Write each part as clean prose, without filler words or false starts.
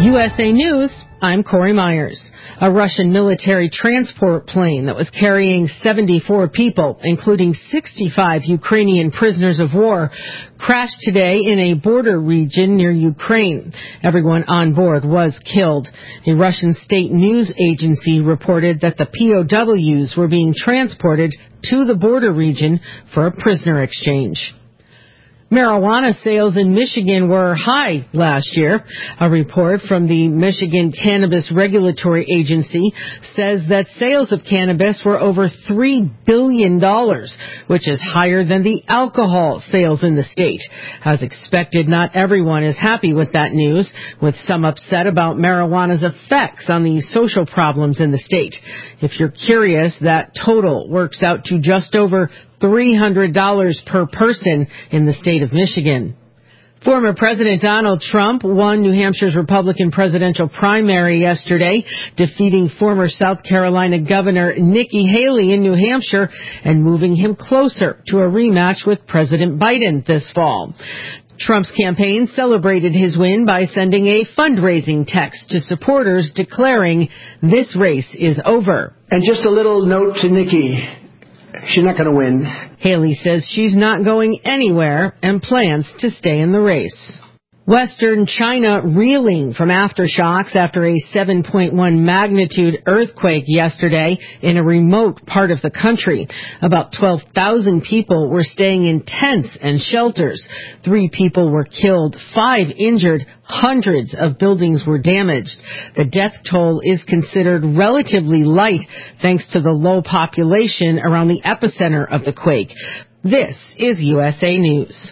USA News, I'm Corey Myers. A Russian military transport plane that was carrying 74 people, including 65 Ukrainian prisoners of war, crashed today in a border region near Ukraine. Everyone on board was killed. A Russian state news agency reported that the POWs were being transported to the border region for a prisoner exchange. Marijuana sales in Michigan were high last year. A report from the Michigan Cannabis Regulatory Agency says that sales of cannabis were over $3 billion, which is higher than the alcohol sales in the state. As expected, not everyone is happy with that news, with some upset about marijuana's effects on the social problems in the state. If you're curious, that total works out to just over $300 per person in the state of Michigan. Former President Donald Trump won New Hampshire's Republican presidential primary yesterday, defeating former South Carolina Governor Nikki Haley in New Hampshire and moving him closer to a rematch with President Biden this fall. Trump's campaign celebrated his win by sending a fundraising text to supporters declaring this race is over. And just a little note to Nikki. She's not going to win. Haley says she's not going anywhere and plans to stay in the race. Western China reeling from aftershocks after a 7.1 magnitude earthquake yesterday in a remote part of the country. About 12,000 people were staying in tents and shelters. 3 people were killed, 5 injured, hundreds of buildings were damaged. The death toll is considered relatively light thanks to the low population around the epicenter of the quake. This is USA News.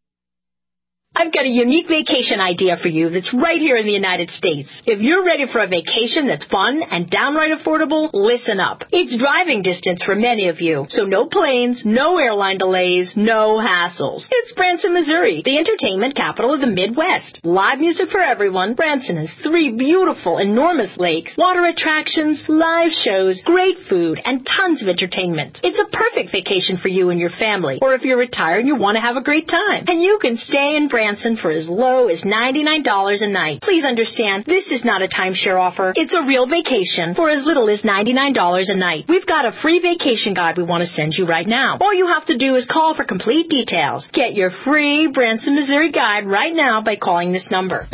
I've got a unique vacation idea for you that's right here in the United States. If you're ready for a vacation that's fun and downright affordable, listen up. It's driving distance for many of you, so no planes, no airline delays, no hassles. It's Branson, Missouri, the entertainment capital of the Midwest. Live music for everyone. Branson has 3 beautiful, enormous lakes, water attractions, live shows, great food, and tons of entertainment. It's a perfect vacation for you and your family, or if you're retired and you want to have a great time. And you can stay in Branson for as low as $99 a night. Please understand, this is not a timeshare offer. It's a real vacation for as little as $99 a night. We've got a free vacation guide we want to send you right now. All you have to do is call for complete details. Get your free Branson, Missouri guide right now by calling this number.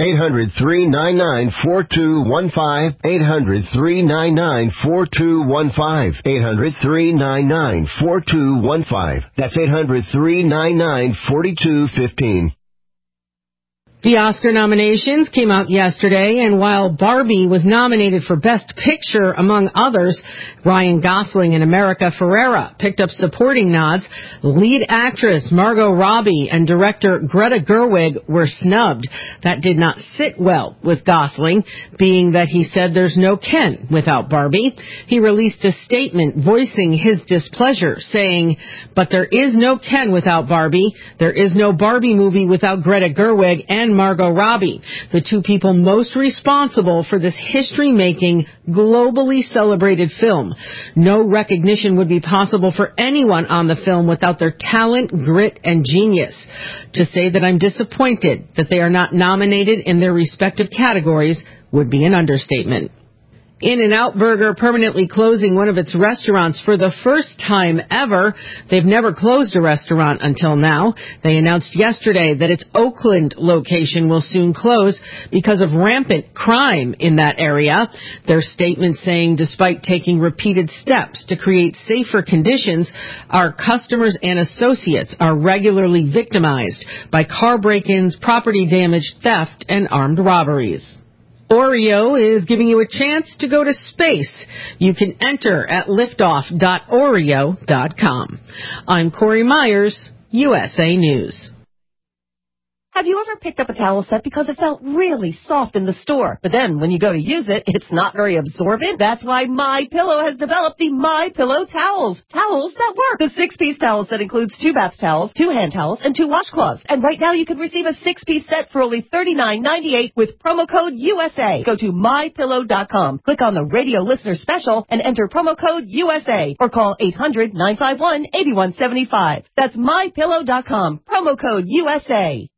800-399-4215. 800-399-4215. 800-399-4215. That's 800-399-4215. The Oscar nominations came out yesterday, and while Barbie was nominated for Best Picture, among others, Ryan Gosling and America Ferrera picked up supporting nods. Lead actress Margot Robbie and director Greta Gerwig were snubbed. That did not sit well with Gosling, being that he said there's no Ken without Barbie. He released a statement voicing his displeasure, saying, "But there is no Ken without Barbie. There is no Barbie movie without Greta Gerwig and Margot Robbie, the 2 people most responsible for this history-making, globally celebrated film. No recognition would be possible for anyone on the film without their talent, grit, and genius. To say that I'm disappointed that they are not nominated in their respective categories would be an understatement." In-N-Out Burger permanently closing one of its restaurants for the first time ever. They've never closed a restaurant until now. They announced yesterday that its Oakland location will soon close because of rampant crime in that area. Their statement saying, despite taking repeated steps to create safer conditions, our customers and associates are regularly victimized by car break-ins, property damage, theft, and armed robberies. Oreo is giving you a chance to go to space. You can enter at liftoff.oreo.com. I'm Corey Myers, USA News. Have you ever picked up a towel set because it felt really soft in the store, but then when you go to use it, it's not very absorbent? That's why MyPillow has developed the MyPillow towels. Towels that work. The 6-piece towel set includes 2 bath towels, 2 hand towels, and 2 washcloths. And right now you can receive a 6-piece set for only $39.98 with promo code USA. Go to MyPillow.com. Click on the radio listener special and enter promo code USA or call 800-951-8175. That's MyPillow.com. Promo code USA.